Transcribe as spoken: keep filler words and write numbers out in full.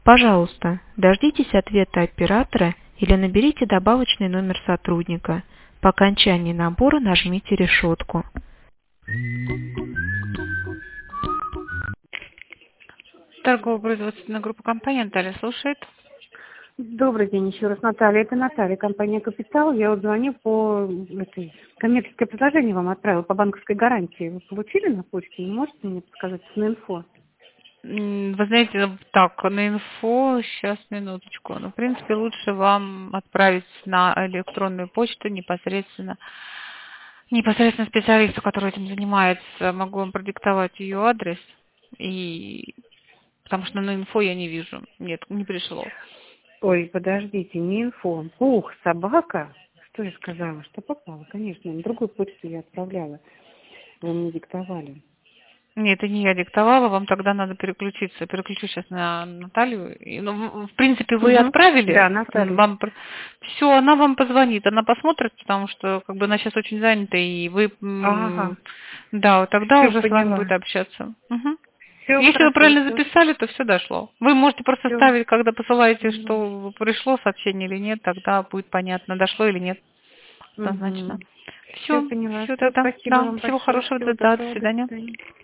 Пожалуйста, дождитесь ответа оператора или наберите добавочный номер сотрудника. По окончании набора нажмите решетку. Торгово-производственная группа компании Наталья слушает. Добрый день еще раз, Наталья. Это Наталья, компания «Капитал». Я вот звоню по этой коммерческое предложение вам отправила по банковской гарантии. Вы получили на почте? Не можете мне подсказать на инфо? М, Вы знаете, так, на инфо, сейчас, минуточку. Ну, в принципе, лучше вам отправить на электронную почту непосредственно, непосредственно специалисту, который этим занимается. Могу вам продиктовать ее адрес, и потому что на инфо я не вижу. Нет, не пришло. Ой, подождите, не инфо. Ух, собака. Что я сказала? Что попало? Конечно, на другую почту я отправляла. Вы мне диктовали. Нет, это не я диктовала, вам тогда надо переключиться. Переключу сейчас на Наталью. И, ну, в в принципе, вы Угу. отправили, Да, Наталья. вам все, она вам позвонит, она посмотрит, потому что как бы она сейчас очень занята, и вы, м, Ага, да, тогда все уже с вами будет поняла. общаться. Мгм. Все Если вы хорошо, правильно все. записали, то все дошло. Вы можете просто Все. ставить, когда посылаете, что пришло сообщение или нет, тогда будет понятно, дошло или нет. Угу. Однозначно. Все Все, поняла. все Все, тогда. спасибо Да, вам всего большое. хорошего, Всего да, до доброго. До свидания. свидания.